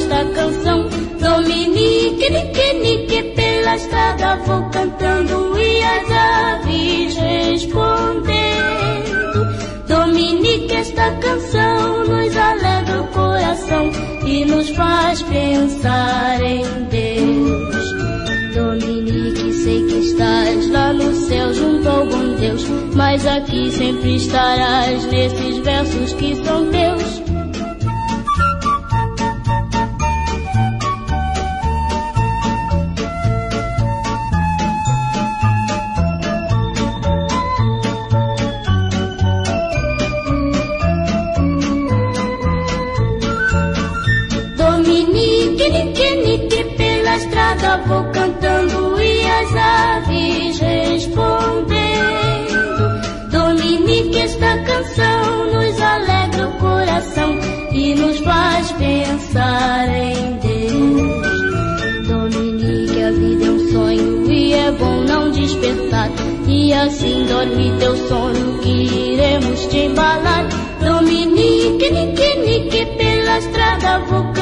esta canção. Dominique, nique, nique, pela estrada vou cantando e as aves respondendo. Dominique, esta canção nos alegra o coração e nos faz pensar em Deus. Dominique, sei que estás lá no céu junto ao bom Deus, mas aqui sempre estarás nesses versos que são teus. Dominique, nique, nique, pela estrada vou cantando e as aves respondendo. Dominique, esta canção nos alegra o coração e nos faz pensar em Deus. Dominique, a vida é um sonho e é bom não despertar, e assim dorme teu sono que iremos te embalar. Dominique, nique, nique, pela estrada vou